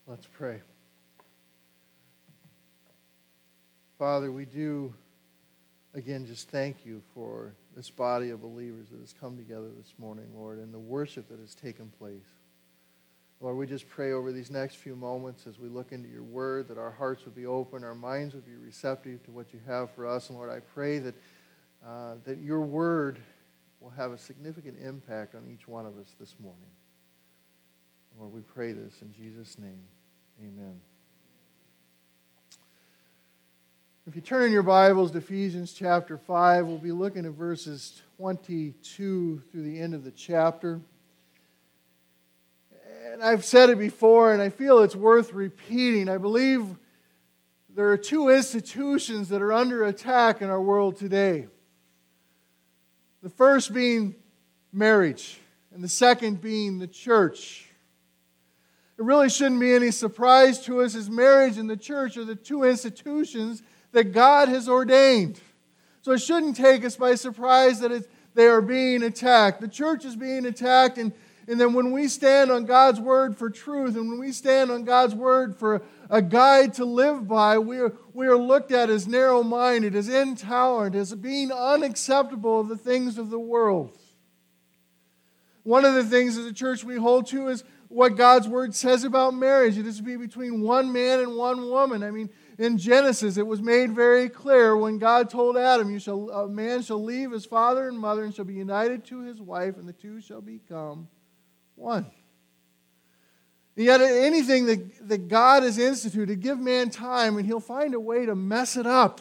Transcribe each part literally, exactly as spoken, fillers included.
Let's pray. Father, we do, again, just thank you for this body of believers that has come together this morning, Lord, and the worship that has taken place. Lord, we just pray over these next few moments as we look into your word, that our hearts would be open, our minds would be receptive to what you have for us. And Lord, I pray that, uh, that your word will have a significant impact on each one of us this morning. Lord, we pray this in Jesus' name. Amen. If you turn in your Bibles to Ephesians chapter five, we'll be looking at verses twenty-two through the end of the chapter. And I've said it before, and I feel it's worth repeating. I believe there are two institutions that are under attack in our world today. The first being marriage, and the second being the church. It really shouldn't be any surprise to us, as marriage and the church are the two institutions that God has ordained. So it shouldn't take us by surprise that it's, they are being attacked. The church is being attacked, and, and then when we stand on God's word for truth, and when we stand on God's word for a guide to live by, we are, we are looked at as narrow-minded, as intolerant, as being unacceptable of the things of the world. One of the things as a church we hold to is what God's word says about marriage. It is to be between one man and one woman. I mean, in Genesis, it was made very clear when God told Adam, "You shall, a man shall leave his father and mother and shall be united to his wife, and the two shall become one." And yet anything that, that God has instituted, give man time, and he'll find a way to mess it up.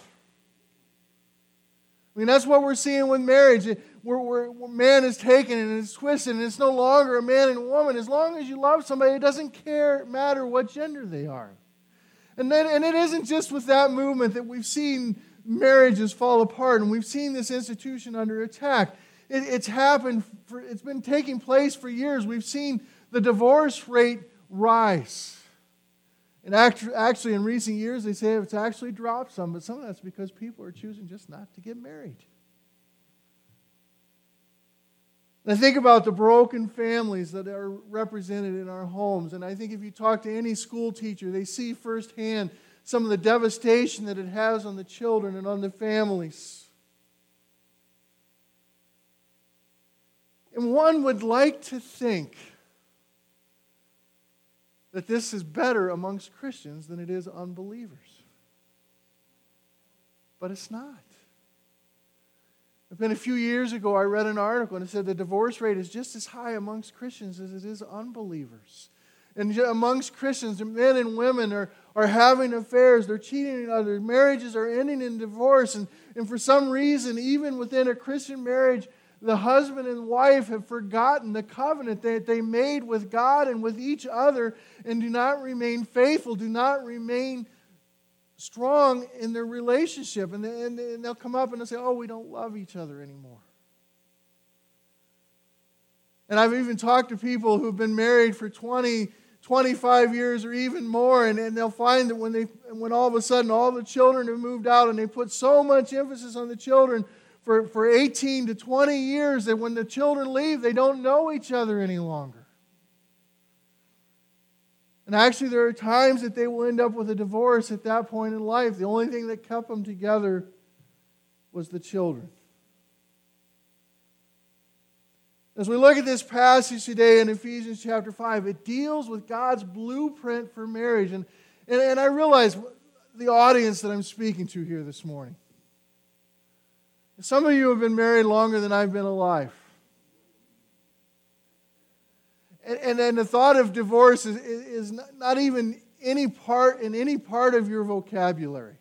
I mean, that's what we're seeing with marriage. Where, where, where man is taken and it's twisted, and it's no longer a man and a woman. As long as you love somebody, it doesn't care matter what gender they are. And then, and it isn't just with that movement that we've seen marriages fall apart, and we've seen this institution under attack. It, it's happened. For, it's been taking place for years. We've seen the divorce rate rise. And actually, in recent years, they say it's actually dropped some, but some of that's because people are choosing just not to get married. And I think about the broken families that are represented in our homes. And I think if you talk to any school teacher, they see firsthand some of the devastation that it has on the children and on the families. And one would like to think that this is better amongst Christians than it is unbelievers. But it's not. It's been a few years ago, I read an article and it said the divorce rate is just as high amongst Christians as it is unbelievers. And amongst Christians, men and women are, are having affairs, they're cheating on others, marriages are ending in divorce, and, and for some reason, even within a Christian marriage, the husband and wife have forgotten the covenant that they made with God and with each other, and do not remain faithful, do not remain strong in their relationship. And, they, and they'll come up and they'll say, "Oh, we don't love each other anymore." And I've even talked to people who've been married for twenty, twenty-five years or even more, and, and they'll find that when they, when all of a sudden all the children have moved out, and they put so much emphasis on the children for, for eighteen to twenty years, that when the children leave, they don't know each other any longer. And actually, there are times that they will end up with a divorce at that point in life. The only thing that kept them together was the children. As we look at this passage today in Ephesians chapter five, it deals with God's blueprint for marriage. And, and, and I realize the audience that I'm speaking to here this morning. Some of you have been married longer than I've been alive. And, and, and the thought of divorce is, is not even any part in any part of your vocabulary.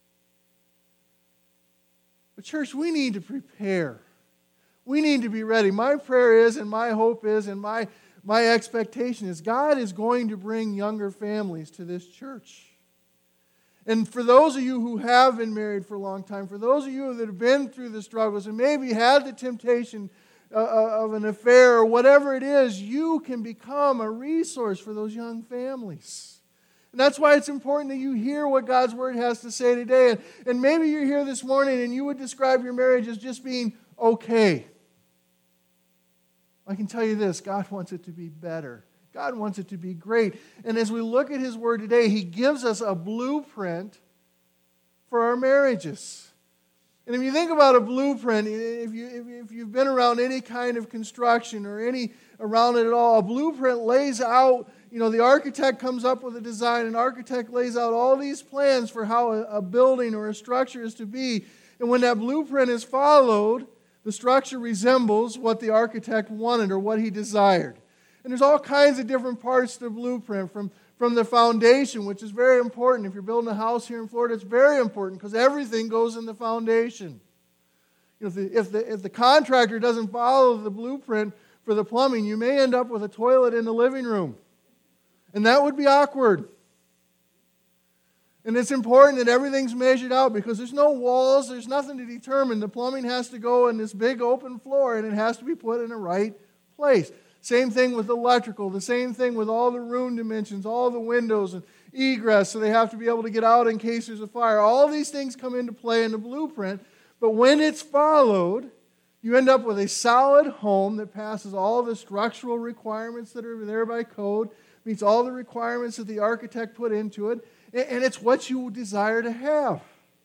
But church, we need to prepare. We need to be ready. My prayer is, and my hope is, and my, my expectation is, God is going to bring younger families to this church. And for those of you who have been married for a long time, for those of you that have been through the struggles and maybe had the temptation of an affair or whatever it is, you can become a resource for those young families. And that's why it's important that you hear what God's Word has to say today. And, and maybe you're here this morning and you would describe your marriage as just being okay. I can tell you this, God wants it to be better. God wants it to be great. And as we look at His Word today, He gives us a blueprint for our marriages. And if you think about a blueprint, if, you, if you've been around any kind of construction or any around it at all, a blueprint lays out, you know, the architect comes up with a design, an architect lays out all these plans for how a, a building or a structure is to be. And when that blueprint is followed, the structure resembles what the architect wanted or what he desired. And there's all kinds of different parts to the blueprint, from, from the foundation, which is very important. If you're building a house here in Florida, it's very important because everything goes in the foundation. You know, if, the, if, the, if the contractor doesn't follow the blueprint for the plumbing, you may end up with a toilet in the living room. And that would be awkward. And it's important that everything's measured out because there's no walls, there's nothing to determine. The plumbing has to go in this big open floor and it has to be put in the right place. Same thing with electrical, the same thing with all the room dimensions, all the windows and egress, so they have to be able to get out in case there's a fire. All these things come into play in the blueprint, but when it's followed, you end up with a solid home that passes all the structural requirements that are there by code, meets all the requirements that the architect put into it, and it's what you desire to have.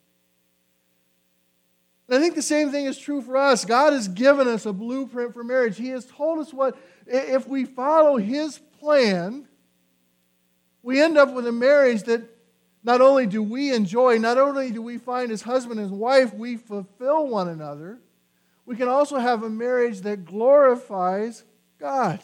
And I think the same thing is true for us. God has given us a blueprint for marriage. He has told us what, if we follow His plan, we end up with a marriage that not only do we enjoy, not only do we find as husband and wife, we fulfill one another, we can also have a marriage that glorifies God.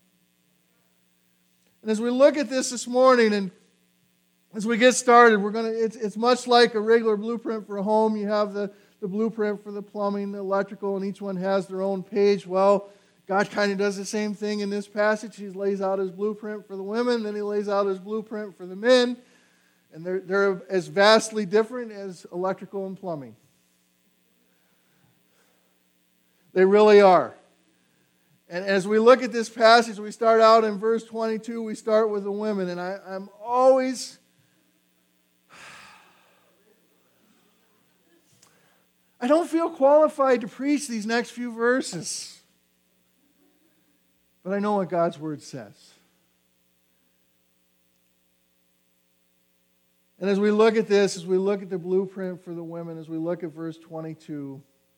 And as we look at this this morning, and as we get started, we're going to, it's, it's much like a regular blueprint for a home. You have the, the blueprint for the plumbing, the electrical, and each one has their own page. Well, God kind of does the same thing in this passage. He lays out His blueprint for the women, then He lays out His blueprint for the men. And they're, they're as vastly different as electrical and plumbing. They really are. And as we look at this passage, we start out in verse twenty-two, we start with the women. And I, I'm always... I don't feel qualified to preach these next few verses. But I know what God's Word says. And as we look at this, as we look at the blueprint for the women, as we look at verse twenty-two,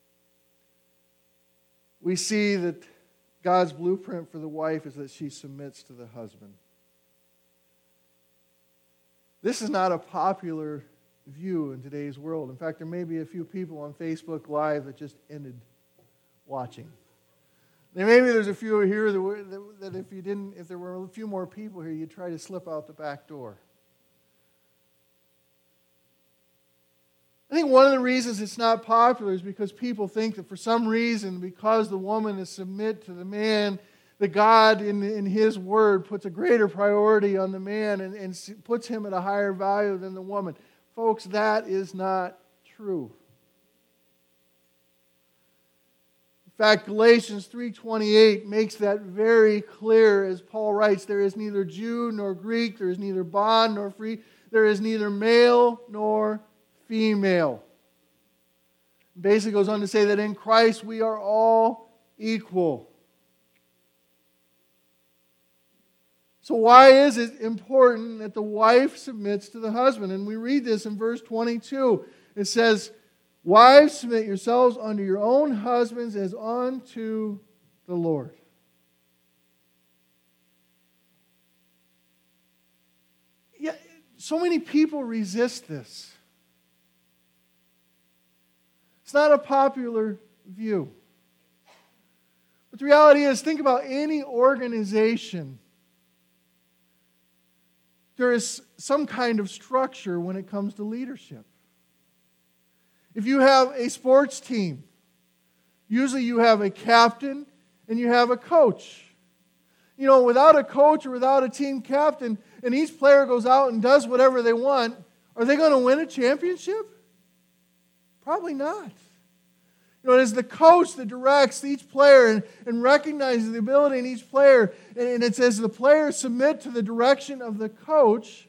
we see that God's blueprint for the wife is that she submits to the husband. This is not a popular view in today's world. In fact, there may be a few people on Facebook Live that just ended watching. There maybe there's a few here that, were, that, that if you didn't, if there were a few more people here, you'd try to slip out the back door. I think one of the reasons it's not popular is because people think that for some reason, because the woman is submit to the man, that God in, in His Word puts a greater priority on the man and, and puts him at a higher value than the woman. Folks, that is not true. In fact, Galatians three twenty-eight makes that very clear as Paul writes, there is neither Jew nor Greek, there is neither bond nor free, there is neither male nor female. Basically goes on to say that in Christ we are all equal. So why is it important that the wife submits to the husband? And we read this in verse twenty-two. It says, wives, submit yourselves unto your own husbands as unto the Lord. Yeah, so many people resist this. It's not a popular view. But the reality is, think about any organization. There is some kind of structure when it comes to leadership. If you have a sports team, usually you have a captain and you have a coach. You know, without a coach or without a team captain, and each player goes out and does whatever they want, are they going to win a championship? Probably not. You know, it is the coach that directs each player and, and recognizes the ability in each player. And, and it says the players submit to the direction of the coach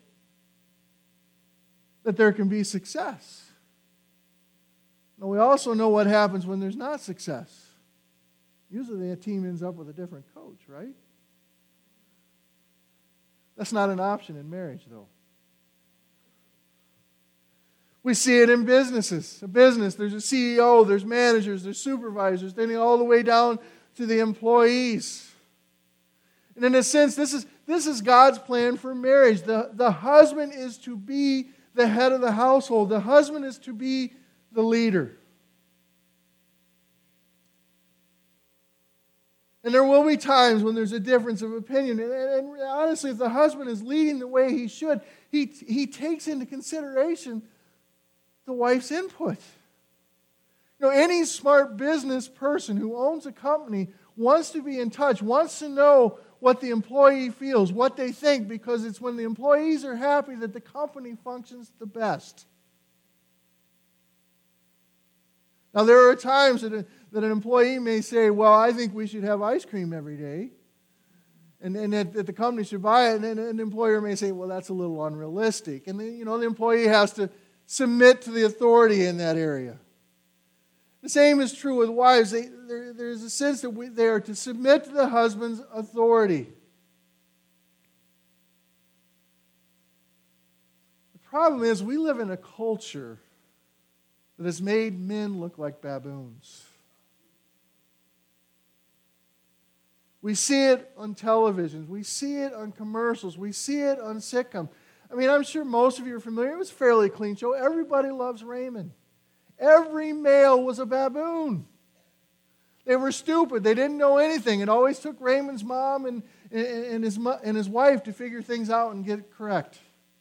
that there can be success. Now, we also know what happens when there's not success. Usually the team ends up with a different coach, right? That's not an option in marriage, though. We see it in businesses. A business, there's a C E O, there's managers, there's supervisors, then all the way down to the employees. And in a sense, this is, this is God's plan for marriage. The, the husband is to be the head of the household. The husband is to be the leader. And there will be times when there's a difference of opinion. And, and honestly, if the husband is leading the way he should, he, he takes into consideration the wife's input. You know, any smart business person who owns a company wants to be in touch, wants to know what the employee feels, what they think, because it's when the employees are happy that the company functions the best. Now, there are times that, a, that an employee may say, well, I think we should have ice cream every day, and, and that, that the company should buy it, and then an employer may say, well, that's a little unrealistic. And then, you know, the employee has to submit to the authority in that area. The same is true with wives. They, there, there's a sense that we, they are to submit to the husband's authority. The problem is we live in a culture that has made men look like baboons. We see it on television. We see it on commercials. We see it on sitcoms. I mean, I'm sure most of you are familiar. It was a fairly clean show. Everybody loves Raymond. Every male was a baboon. They were stupid. They didn't know anything. It always took Raymond's mom and, and, and, his, and his wife to figure things out and get it correct.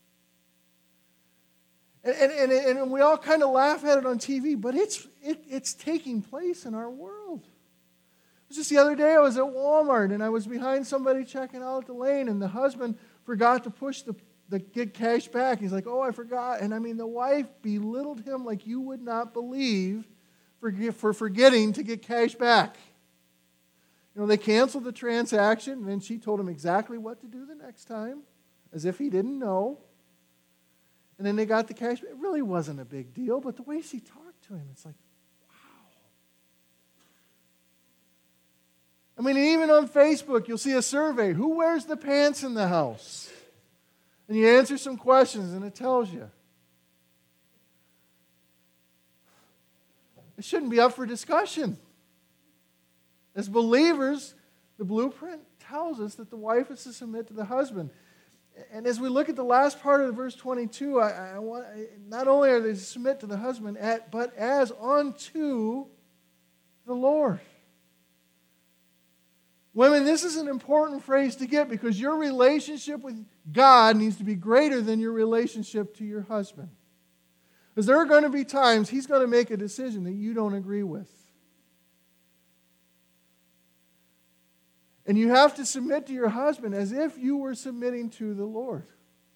And, and, and, and we all kind of laugh at it on T V, but it's, it, it's taking place in our world. It was just the other day I was at Walmart, and I was behind somebody checking out the lane, and the husband forgot to push the The get cash back. He's like, oh, I forgot. And I mean, the wife belittled him like you would not believe for, for forgetting to get cash back. You know, they canceled the transaction, and then she told him exactly what to do the next time, as if he didn't know. And then they got the cash back. It really wasn't a big deal, but the way she talked to him, it's like, wow. I mean, even on Facebook, you'll see a survey. Who wears the pants in the house? And you answer some questions, and it tells you. It shouldn't be up for discussion. As believers, the blueprint tells us that the wife is to submit to the husband. And as we look at the last part of verse twenty-two, I, I want, not only are they to submit to the husband, at, but as unto the Lord. Women, this is an important phrase to get because your relationship with God needs to be greater than your relationship to your husband. Because there are going to be times he's going to make a decision that you don't agree with. And you have to submit to your husband as if you were submitting to the Lord.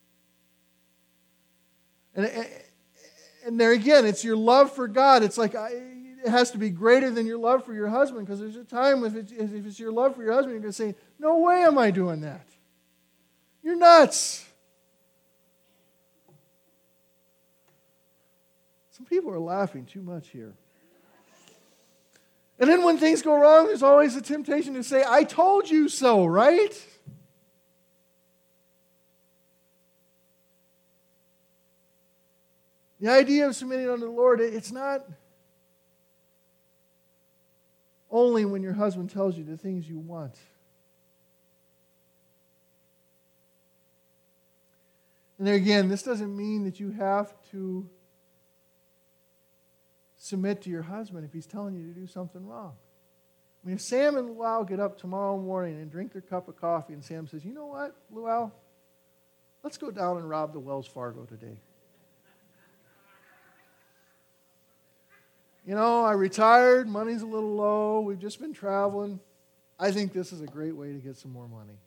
And, and there again, it's your love for God. It's like I, it has to be greater than your love for your husband, because there's a time if it's, if it's your love for your husband, you're going to say, no way am I doing that. You're nuts. Some people are laughing too much here. And then when things go wrong, there's always a temptation to say, I told you so, right? The idea of submitting unto the Lord, it's not only when your husband tells you the things you want. And there again, this doesn't mean that you have to submit to your husband if he's telling you to do something wrong. I mean, if Sam and Luau get up tomorrow morning and drink their cup of coffee and Sam says, you know what, Luau, let's go down and rob the Wells Fargo today. You know, I retired, money's a little low, we've just been traveling. I think this is a great way to get some more money.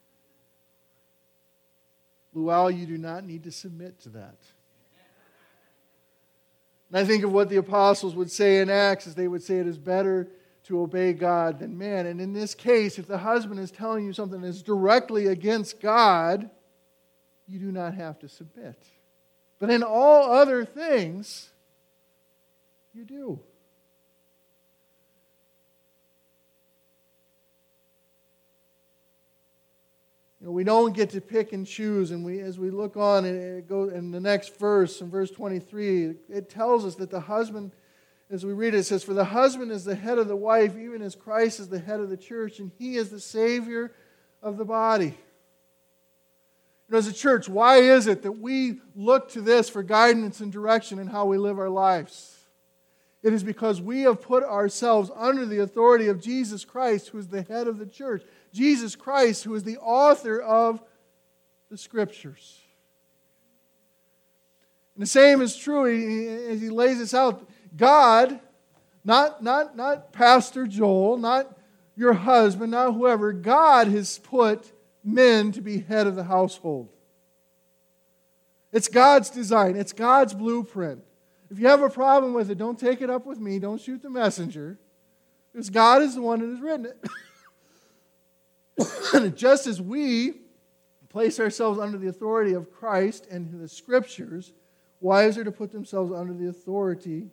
Luau, you do not need to submit to that. And I think of what the apostles would say in Acts, is they would say it is better to obey God than man. And in this case, if the husband is telling you something that is directly against God, you do not have to submit. But in all other things, you do. You know, we don't get to pick and choose, and we, as we look on, and it goes in the next verse, in verse twenty-three, it tells us that the husband, as we read it, it says, "For the husband is the head of the wife, even as Christ is the head of the church, and he is the Savior of the body." You know, as a church, why is it that we look to this for guidance and direction in how we live our lives? It is because we have put ourselves under the authority of Jesus Christ, who is the head of the church. Jesus Christ, who is the author of the Scriptures. And the same is true as he lays this out. God, not, not, not Pastor Joel, not your husband, not whoever, God has put men to be head of the household. It's God's design. It's God's blueprint. If you have a problem with it, don't take it up with me. Don't shoot the messenger. Because God is the one that has written it. Just as we place ourselves under the authority of Christ and the Scriptures, wives are to put themselves under the authority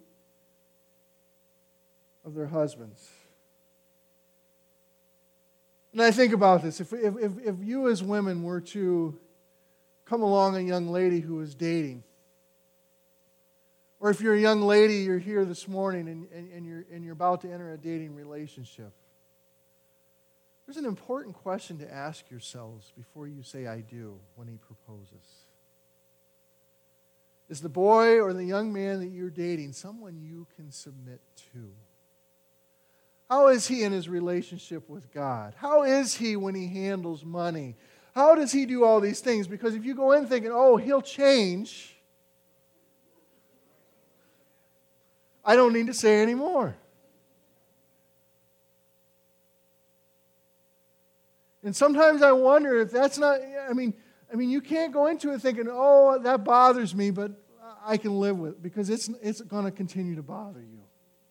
of their husbands. And I think about this. If, if, if, if you as women were to come along a young lady who is dating, or if you're a young lady, you're here this morning and, and, and, you're, and you're about to enter a dating relationship, there's an important question to ask yourselves before you say "I do" when he proposes. Is the boy or the young man that you're dating someone you can submit to? How is he in his relationship with God? How is he when he handles money? How does he do all these things? Because if you go in thinking, oh, he'll change, I don't need to say any more. And sometimes I wonder if that's not, I mean, I mean, you can't go into it thinking, oh, that bothers me, but I can live with it, because it's, it's going to continue to bother you.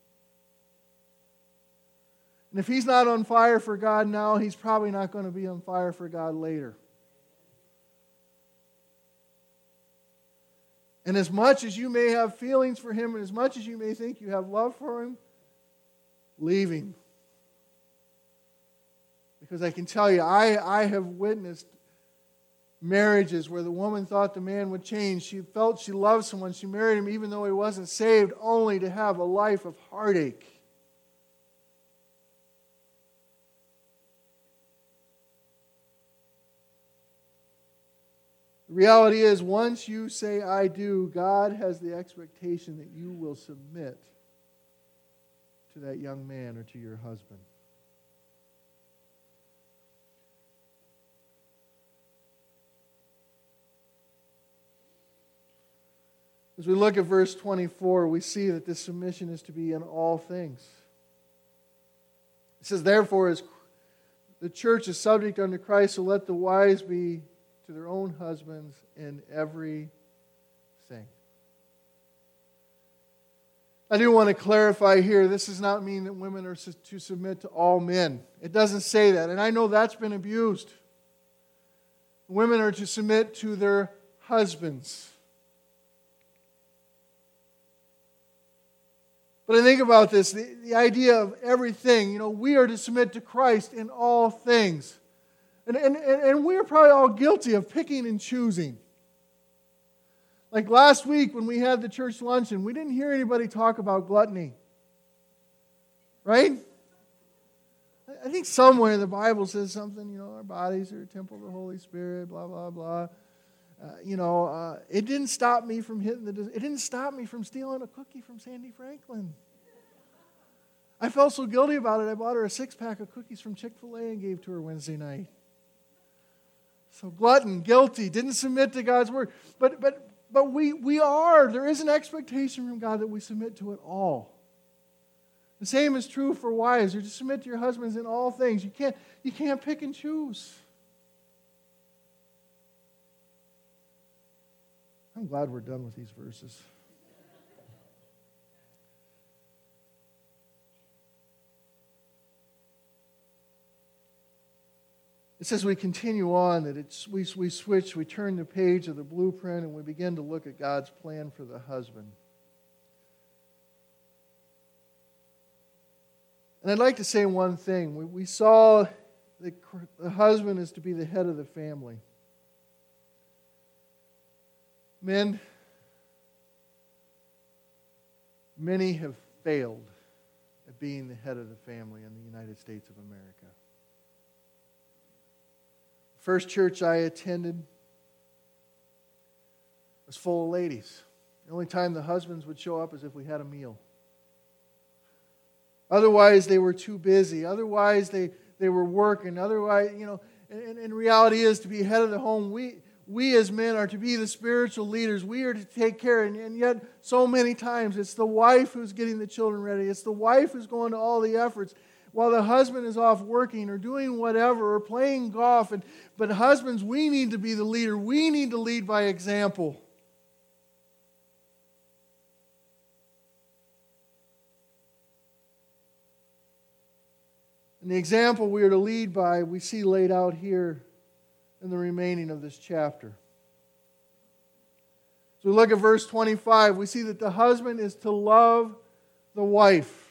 And if he's not on fire for God now, he's probably not going to be on fire for God later. And as much as you may have feelings for him, and as much as you may think you have love for him, leave him. Because I can tell you, I, I have witnessed marriages where the woman thought the man would change. She felt she loved someone. She married him even though he wasn't saved, only to have a life of heartache. The reality is, once you say "I do," God has the expectation that you will submit to that young man or to your husband. As we look at verse twenty-four, we see that this submission is to be in all things. It says, "Therefore, as the church is subject unto Christ, so let the wives be to their own husbands in everything." I do want to clarify here, this does not mean that women are to submit to all men. It doesn't say that, and I know that's been abused. Women are to submit to their husbands. But I think about this, the, the idea of everything. You know, we are to submit to Christ in all things. And, and, and we're probably all guilty of picking and choosing. Like last week when we had the church luncheon, we didn't hear anybody talk about gluttony. Right? I think somewhere the Bible says something, you know, our bodies are a temple of the Holy Spirit, blah, blah, blah. Uh, you know, uh, it didn't stop me from hitting the, it didn't stop me from stealing a cookie from Sandy Franklin. I felt so guilty about it, I bought her a six-pack of cookies from Chick-fil-A and gave to her Wednesday night. So glutton, guilty, didn't submit to God's word. But but but we we are, there is an expectation from God that we submit to it all. The same is true for wives. You're to submit to your husbands in all things. You can't, you can't pick and choose. I'm glad we're done with these verses. It says we continue on, that it's, we, we switch, we turn the page of the blueprint, and we begin to look at God's plan for the husband. And I'd like to say one thing. We, we saw that the husband is to be the head of the family. Men, many have failed at being the head of the family in the United States of America. The first church I attended was full of ladies. The only time the husbands would show up is if we had a meal. Otherwise, they were too busy. Otherwise, they, they were working. Otherwise, you know, and, and reality is to be head of the home, we we as men are to be the spiritual leaders. We are to take care. And, and yet, so many times, it's the wife who's getting the children ready. It's the wife who's going to all the efforts while the husband is off working or doing whatever or playing golf. And, but husbands, we need to be the leader. We need to lead by example. And the example we are to lead by, we see laid out here in the remaining of this chapter. So we look at verse twenty-five. We see that the husband is to love the wife.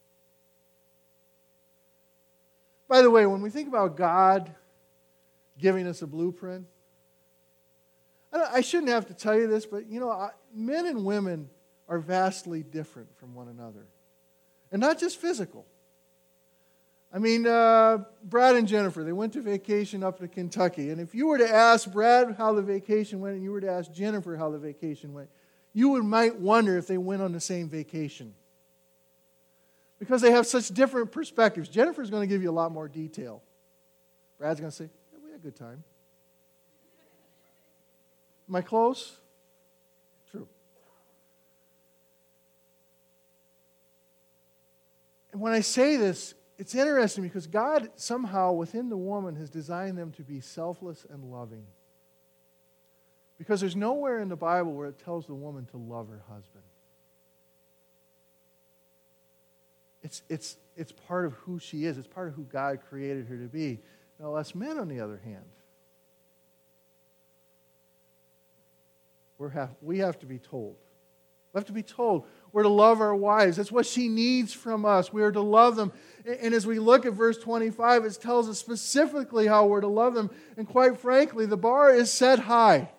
By the way, when we think about God giving us a blueprint, I shouldn't have to tell you this, but you know, men and women are vastly different from one another. And not just physical. I mean, uh, Brad and Jennifer, they went to vacation up to Kentucky. And if you were to ask Brad how the vacation went and you were to ask Jennifer how the vacation went, you would, might wonder if they went on the same vacation. Because they have such different perspectives. Jennifer's going to give you a lot more detail. Brad's going to say, yeah, we had a good time. Am I close? True. And when I say this, it's interesting because God somehow within the woman has designed them to be selfless and loving. Because there's nowhere in the Bible where it tells the woman to love her husband. It's, it's, it's part of who she is. It's part of who God created her to be. Now, us men, on the other hand, we're have, we have to be told. We have to be told we're to love our wives. That's what she needs from us. We are to love them. And as we look at verse twenty-five, it tells us specifically how we're to love them. And quite frankly, the bar is set high.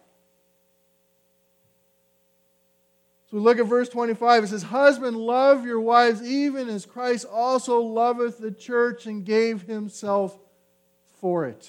So we look at verse twenty-five. It says, "Husband, love your wives even as Christ also loveth the church and gave himself for it."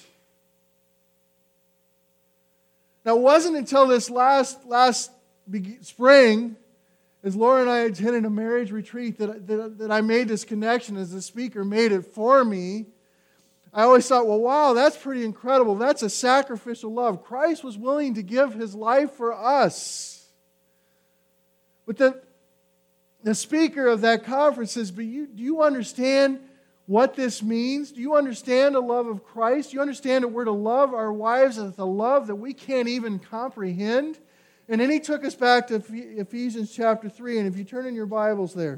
Now, it wasn't until this last, last spring, as Laura and I attended a marriage retreat, that, that, that I made this connection as the speaker made it for me. I always thought, well, wow, that's pretty incredible. That's a sacrificial love. Christ was willing to give his life for us. But the, the speaker of that conference says, but you, do you understand what this means? Do you understand the love of Christ? Do you understand that we're to love our wives with a love that we can't even comprehend? And then he took us back to Ephesians chapter three. And if you turn in your Bibles there,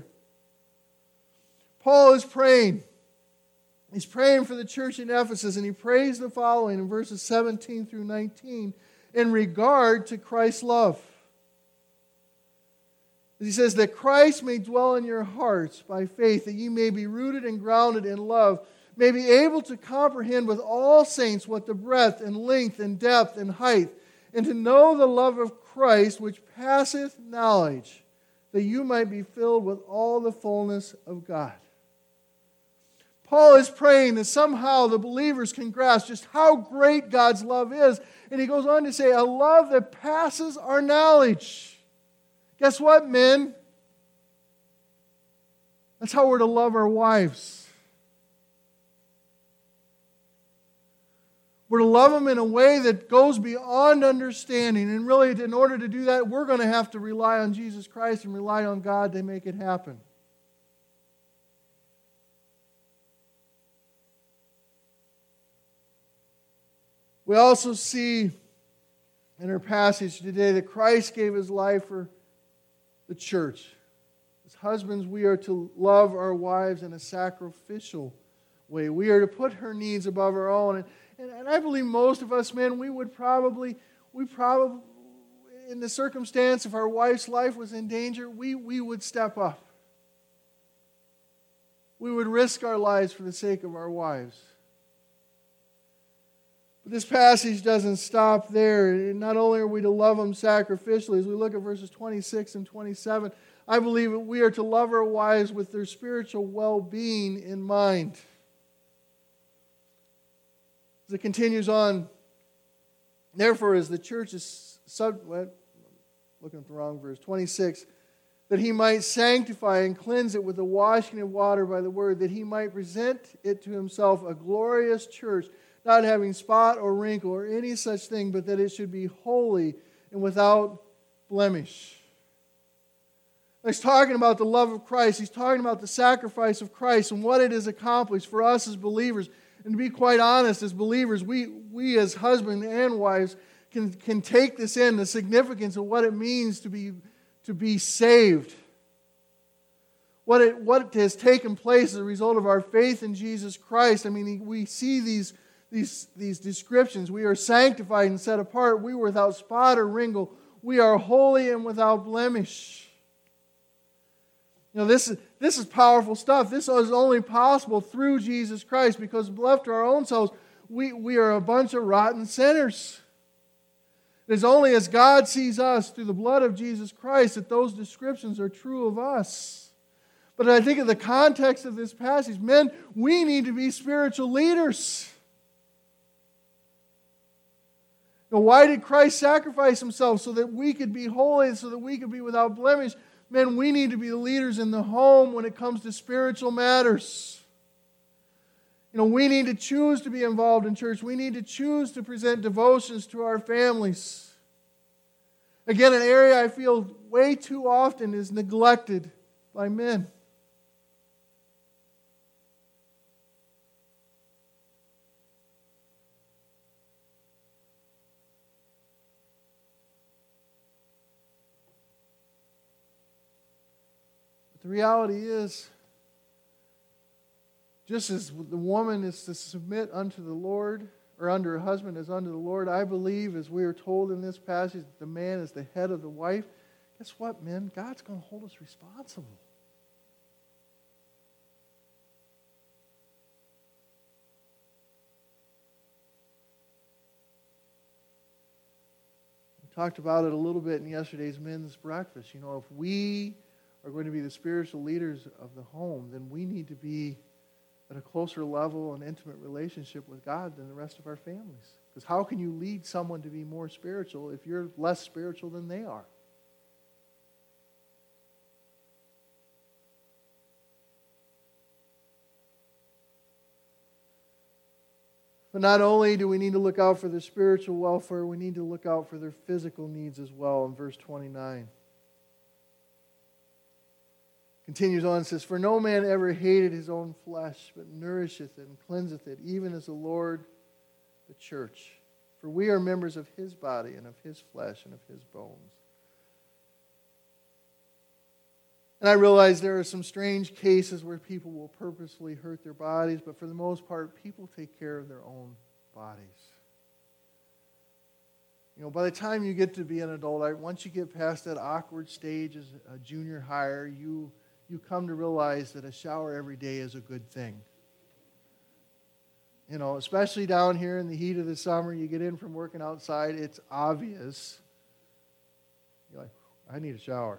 Paul is praying. He's praying for the church in Ephesus. And he prays the following in verses seventeen through nineteen in regard to Christ's love. He says, that Christ may dwell in your hearts by faith, that ye may be rooted and grounded in love, may be able to comprehend with all saints what the breadth and length and depth and height, and to know the love of Christ, which passeth knowledge, that you might be filled with all the fullness of God. Paul is praying that somehow the believers can grasp just how great God's love is. And he goes on to say, a love that passes our knowledge. Guess what, men? That's how we're to love our wives. We're to love them in a way that goes beyond understanding. And really, in order to do that, we're going to have to rely on Jesus Christ and rely on God to make it happen. We also see in our passage today that Christ gave his life for the church. As husbands, we are to love our wives in a sacrificial way. We are to put her needs above our own. And, and, and I believe most of us men, we would probably, we probably, in the circumstance, if our wife's life was in danger, we, we would step up. We would risk our lives for the sake of our wives. But this passage doesn't stop there. Not only are we to love them sacrificially, as we look at verses twenty-six and twenty-seven, I believe that we are to love our wives with their spiritual well-being in mind. As it continues on, therefore, as the church is sub, what? Looking at the wrong verse, twenty-six, that he might sanctify and cleanse it with the washing of water by the word, that he might present it to himself a glorious church, not having spot or wrinkle or any such thing, but that it should be holy and without blemish. He's talking about the love of Christ. He's talking about the sacrifice of Christ and what it has accomplished for us as believers. And to be quite honest, as believers, we, we as husbands and wives can, can take this in, the significance of what it means to be, to be saved. What, it, what has taken place as a result of our faith in Jesus Christ. I mean, we see these, these, these descriptions. We are sanctified and set apart. We were without spot or wrinkle. We are holy and without blemish. You know, this is, this is powerful stuff. This is only possible through Jesus Christ, because left to our own selves, we, we are a bunch of rotten sinners. It is only as God sees us through the blood of Jesus Christ that those descriptions are true of us. But I think in the context of this passage, men, we need to be spiritual leaders. Now, why did Christ sacrifice himself? So that we could be holy, so that we could be without blemish. Men, we need to be the leaders in the home when it comes to spiritual matters. You know, we need to choose to be involved in church. We need to choose to present devotions to our families. Again, an area I feel way too often is neglected by men. The reality is, just as the woman is to submit unto the Lord, or under her husband as unto the Lord, I believe, as we are told in this passage, that the man is the head of the wife. Guess what, men? God's going to hold us responsible. We talked about it a little bit in yesterday's men's breakfast. You know, if we are going to be the spiritual leaders of the home, then we need to be at a closer level and intimate relationship with God than the rest of our families. Because how can you lead someone to be more spiritual if you're less spiritual than they are? But not only do we need to look out for their spiritual welfare, we need to look out for their physical needs as well in verse twenty-nine. Continues on and says, for no man ever hated his own flesh, but nourisheth it and cleanseth it, even as the Lord the church. For we are members of his body and of his flesh and of his bones. And I realize there are some strange cases where people will purposefully hurt their bodies, but for the most part, people take care of their own bodies. You know, by the time you get to be an adult, once you get past that awkward stage as a junior hire, you... you come to realize that a shower every day is a good thing. You know, especially down here in the heat of the summer, you get in from working outside, it's obvious. You're like, I need a shower.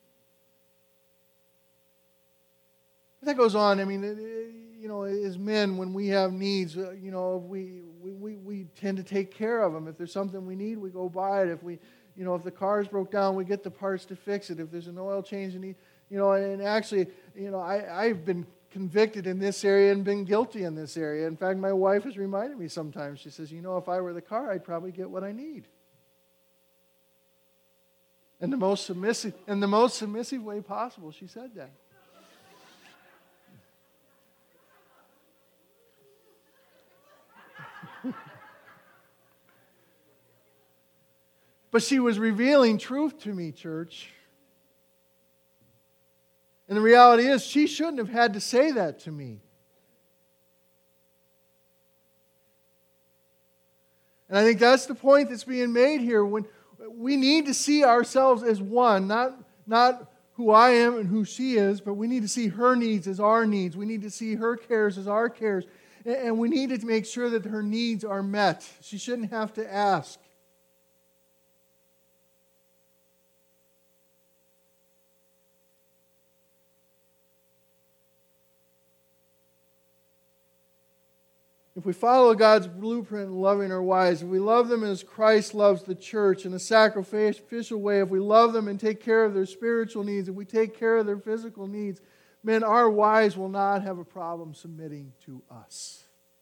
But that goes on. I mean, you know, as men, when we have needs, you know, we, we, we tend to take care of them. If there's something we need, we go buy it. If we, you know, if the car's broke down, we get the parts to fix it. If there's an oil change you need, you know, and actually, you know, I, I've been convicted in this area and been guilty in this area. In fact, my wife has reminded me sometimes. She says, you know, if I were the car, I'd probably get what I need. In the most submissive, in the most submissive way possible, she said that. But she was revealing truth to me, church. And the reality is, she shouldn't have had to say that to me. And I think that's the point that's being made here. When we need to see ourselves as one, not, not who I am and who she is, but we need to see her needs as our needs. We need to see her cares as our cares. And we need to make sure that her needs are met. She shouldn't have to ask. If we follow God's blueprint in loving our wives, if we love them as Christ loves the church in a sacrificial way, if we love them and take care of their spiritual needs, if we take care of their physical needs, men, our wives will not have a problem submitting to us.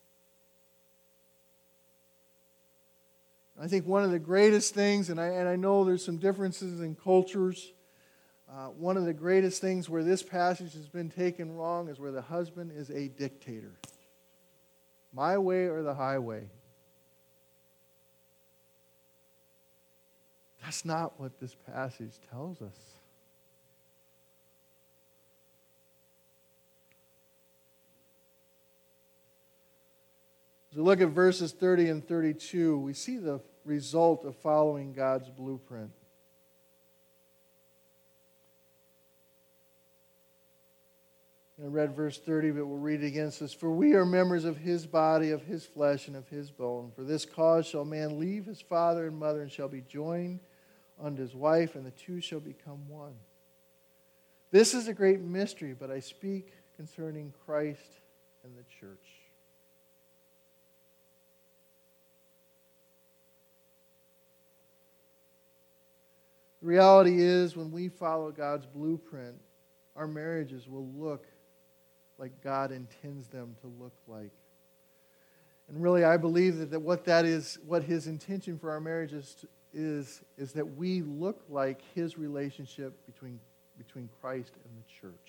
I think one of the greatest things, and I, and I know there's some differences in cultures, uh, one of the greatest things where this passage has been taken wrong is where the husband is a dictator. My way or the highway. That's not what this passage tells us. As we look at verses thirty and thirty-two, we see the result of following God's blueprint. I read verse thirty, but we'll read it again. It says, "For we are members of his body, of his flesh, and of his bone. For this cause shall man leave his father and mother, and shall be joined unto his wife, and the two shall become one. This is a great mystery, but I speak concerning Christ and the church." The reality is, when we follow God's blueprint, our marriages will look like God intends them to look like. And really, I believe that, that what that is, what his intention for our marriages is, is that we look like his relationship between, between Christ and the church.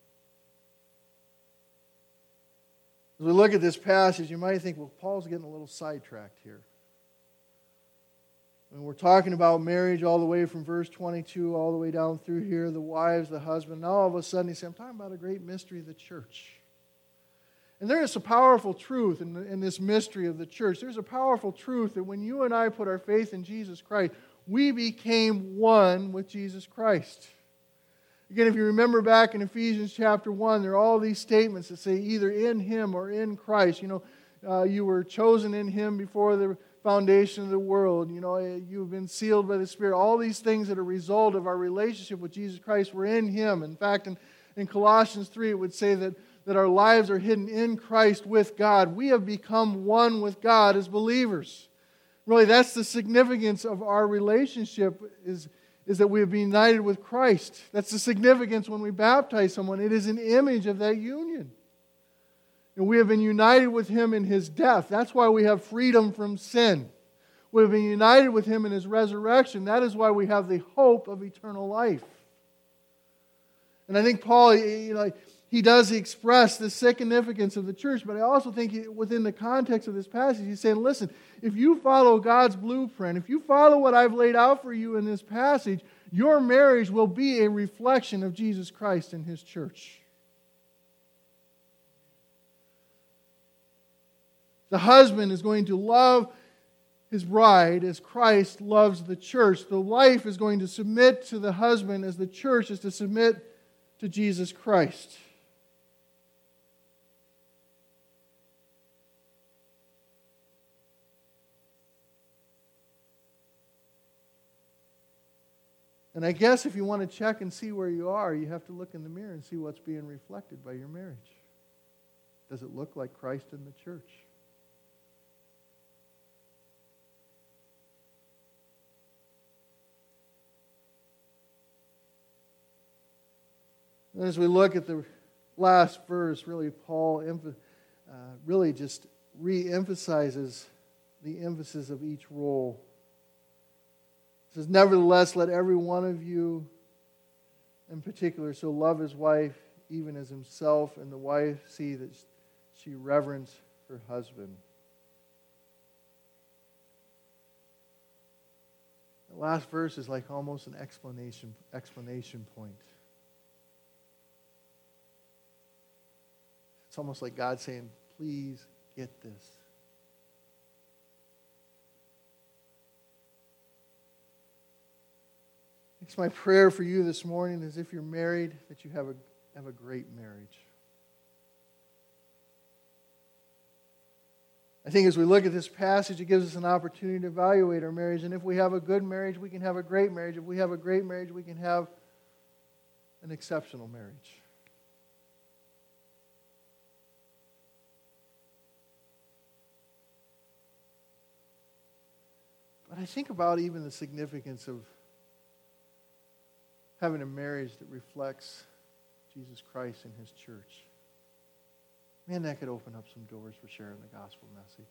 As we look at this passage, you might think, well, Paul's getting a little sidetracked here. When we're talking about marriage all the way from verse twenty-two all the way down through here, the wives, the husband, now all of a sudden he said, I'm talking about a great mystery of the church. And there is a powerful truth in, the, in this mystery of the church. There's a powerful truth that when you and I put our faith in Jesus Christ, we became one with Jesus Christ. Again, if you remember back in Ephesians chapter one, there are all these statements that say either in him or in Christ. You know, uh, you were chosen in him before the foundation of the world. You know, you've been sealed by the Spirit. All these things that are a result of our relationship with Jesus Christ were in him. In fact, in, in Colossians three, it would say that, that our lives are hidden in Christ with God. We have become one with God as believers. Really, that's the significance of our relationship, is, is that we have been united with Christ. That's the significance when we baptize someone. It is an image of that union. And we have been united with him in his death. That's why we have freedom from sin. We have been united with him in his resurrection. That is why we have the hope of eternal life. And I think Paul, you know, he does express the significance of the church, but I also think he, within the context of this passage, he's saying, listen, if you follow God's blueprint, if you follow what I've laid out for you in this passage, your marriage will be a reflection of Jesus Christ and his church. The husband is going to love his bride as Christ loves the church. The wife is going to submit to the husband as the church is to submit to Jesus Christ. And I guess if you want to check and see where you are, you have to look in the mirror and see what's being reflected by your marriage. Does it look like Christ in the church? And as we look at the last verse, really Paul uh, really just re-emphasizes the emphasis of each role. It says, "Nevertheless, let every one of you in particular so love his wife even as himself, and the wife see that she reverence her husband." The last verse is like almost an explanation, explanation point. It's almost like God saying, please get this. It's my prayer for you this morning, as if you're married, that you have a, have a great marriage. I think as we look at this passage, it gives us an opportunity to evaluate our marriage. And if we have a good marriage, we can have a great marriage. If we have a great marriage, we can have an exceptional marriage. But I think about even the significance of having a marriage that reflects Jesus Christ and His church. Man, that could open up some doors for sharing the gospel message.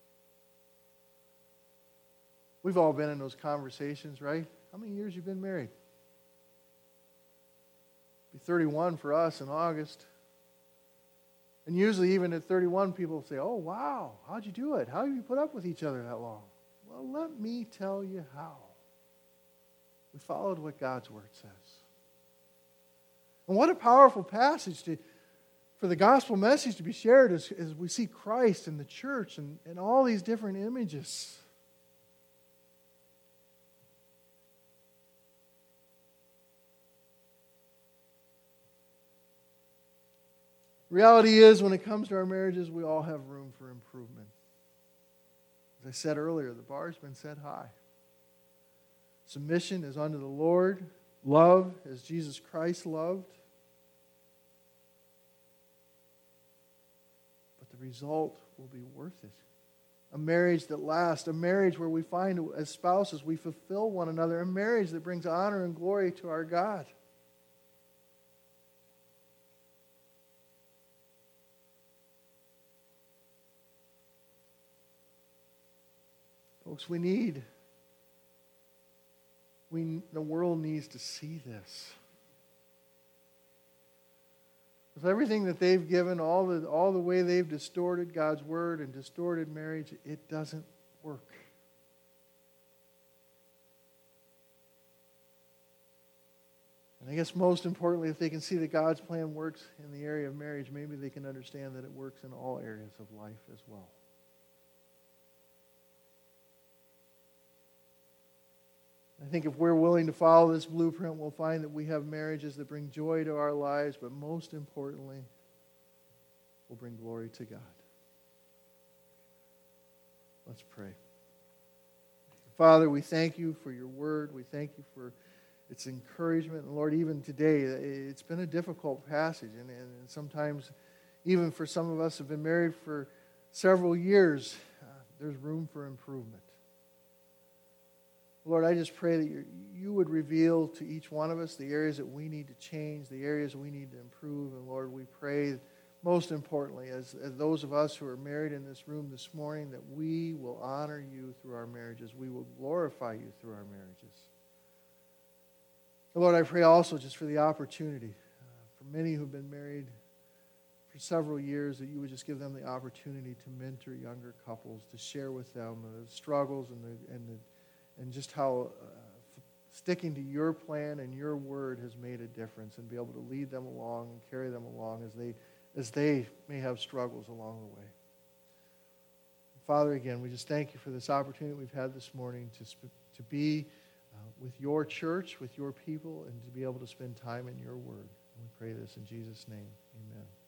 We've all been in those conversations, right? How many years you been married? Be thirty-one for us in August. And usually even at thirty-one, people say, oh, wow, how'd you do it? How have you put up with each other that long? Well, let me tell you how. We followed what God's Word says. And what a powerful passage to, for the gospel message to be shared as, as we see Christ and the church and, and all these different images. Reality is, when it comes to our marriages, we all have room for improvement. As I said earlier, the bar's been set high. Submission is unto the Lord. Love as Jesus Christ loved. But the result will be worth it. A marriage that lasts. A marriage where we find as spouses we fulfill one another. A marriage that brings honor and glory to our God. Folks, we need, we, the world needs to see this. With everything that they've given, all the, all the way they've distorted God's Word and distorted marriage, it doesn't work. And I guess most importantly, if they can see that God's plan works in the area of marriage, maybe they can understand that it works in all areas of life as well. I think if we're willing to follow this blueprint, we'll find that we have marriages that bring joy to our lives, but most importantly, will bring glory to God. Let's pray. Father, we thank you for your word. We thank you for its encouragement. And Lord, even today, it's been a difficult passage. And, and sometimes, even for some of us who have been married for several years, uh, there's room for improvement. Lord, I just pray that you, you would reveal to each one of us the areas that we need to change, the areas we need to improve. And Lord, we pray, most importantly, as, as those of us who are married in this room this morning, that we will honor you through our marriages. We will glorify you through our marriages. And Lord, I pray also just for the opportunity, uh, for many who have been married for several years, that you would just give them the opportunity to mentor younger couples, to share with them the struggles and the, and the and just how uh, sticking to your plan and your word has made a difference, and be able to lead them along and carry them along as they as they may have struggles along the way. Father, again, we just thank you for this opportunity we've had this morning to, sp- to be uh, with your church, with your people, and to be able to spend time in your word. And we pray this in Jesus' name. Amen.